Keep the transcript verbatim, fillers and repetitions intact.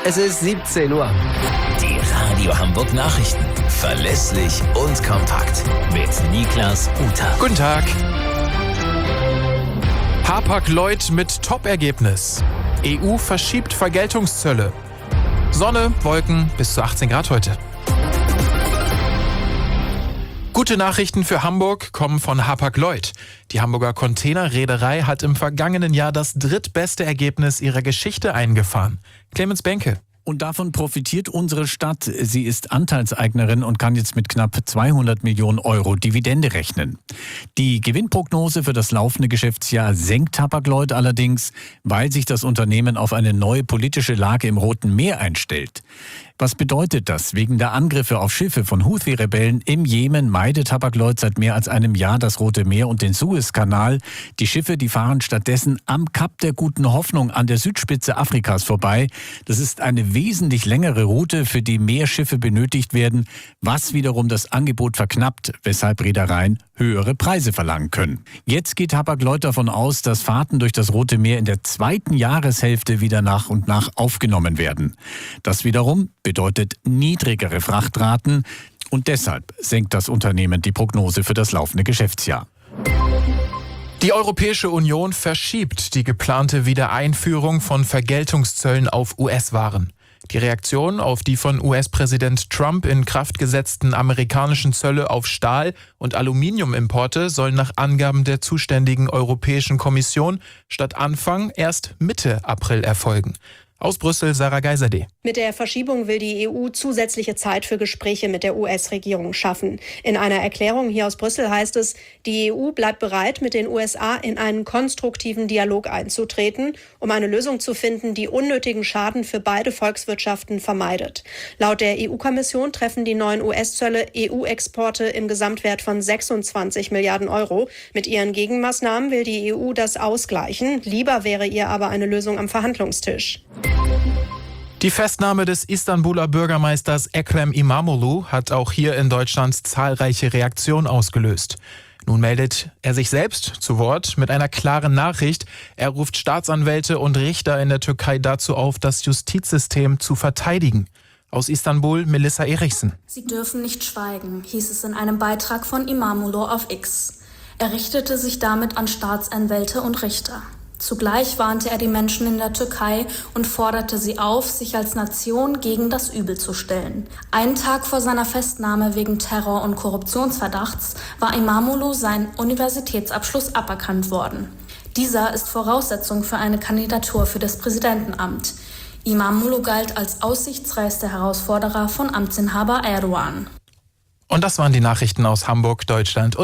Es ist siebzehn Uhr. Die Radio Hamburg Nachrichten. Verlässlich und kompakt. Mit Niklas Uter. Guten Tag. Hapag-Lloyd mit Top-Ergebnis. E U verschiebt Vergeltungszölle. Sonne, Wolken bis zu achtzehn Grad heute. Gute Nachrichten für Hamburg kommen von Hapag-Lloyd. Die Hamburger Containerreederei hat im vergangenen Jahr das drittbeste Ergebnis ihrer Geschichte eingefahren. Clemens Benke. Und davon profitiert unsere Stadt. Sie ist Anteilseignerin und kann jetzt mit knapp zweihundert Millionen Euro Dividende rechnen. Die Gewinnprognose für das laufende Geschäftsjahr senkt Hapag-Lloyd allerdings, weil sich das Unternehmen auf eine neue politische Lage im Roten Meer einstellt. Was bedeutet das? Wegen der Angriffe auf Schiffe von Houthi-Rebellen im Jemen meidet Hapag-Lloyd seit mehr als einem Jahr das Rote Meer und den Suezkanal. Die Schiffe, die fahren stattdessen am Kap der Guten Hoffnung an der Südspitze Afrikas vorbei. Das ist eine wesentlich längere Route, für die mehr Schiffe benötigt werden, was wiederum das Angebot verknappt, weshalb Reedereien höhere Preise verlangen können. Jetzt geht Hapag-Lloyd davon aus, dass Fahrten durch das Rote Meer in der zweiten Jahreshälfte wieder nach und nach aufgenommen werden. Das wiederum bedeutet niedrigere Frachtraten und deshalb senkt das Unternehmen die Prognose für das laufende Geschäftsjahr. Die Europäische Union verschiebt die geplante Wiedereinführung von Vergeltungszöllen auf U S-Waren. Die Reaktion auf die von U S-Präsident Trump in Kraft gesetzten amerikanischen Zölle auf Stahl- und Aluminiumimporte sollen nach Angaben der zuständigen Europäischen Kommission statt Anfang erst Mitte April erfolgen. Aus Brüssel, Sarah Geiserde. Mit der Verschiebung will die E U zusätzliche Zeit für Gespräche mit der U S-Regierung schaffen. In einer Erklärung hier aus Brüssel heißt es, die E U bleibt bereit, mit den U S A in einen konstruktiven Dialog einzutreten, um eine Lösung zu finden, die unnötigen Schaden für beide Volkswirtschaften vermeidet. Laut der E U-Kommission treffen die neuen U S-Zölle E U-Exporte im Gesamtwert von sechsundzwanzig Milliarden Euro. Mit ihren Gegenmaßnahmen will die E U das ausgleichen. Lieber wäre ihr aber eine Lösung am Verhandlungstisch. Die Festnahme des Istanbuler Bürgermeisters Ekrem İmamoğlu hat auch hier in Deutschland zahlreiche Reaktionen ausgelöst. Nun meldet er sich selbst zu Wort mit einer klaren Nachricht. Er ruft Staatsanwälte und Richter in der Türkei dazu auf, das Justizsystem zu verteidigen. Aus Istanbul, Melissa Erichsen. Sie dürfen nicht schweigen, hieß es in einem Beitrag von İmamoğlu auf X. Er richtete sich damit an Staatsanwälte und Richter. Zugleich warnte er die Menschen in der Türkei und forderte sie auf, sich als Nation gegen das Übel zu stellen. Einen Tag vor seiner Festnahme wegen Terror- und Korruptionsverdachts war İmamoğlu sein Universitätsabschluss aberkannt worden. Dieser ist Voraussetzung für eine Kandidatur für das Präsidentenamt. İmamoğlu galt als aussichtsreichster Herausforderer von Amtsinhaber Erdogan. Und das waren die Nachrichten aus Hamburg, Deutschland und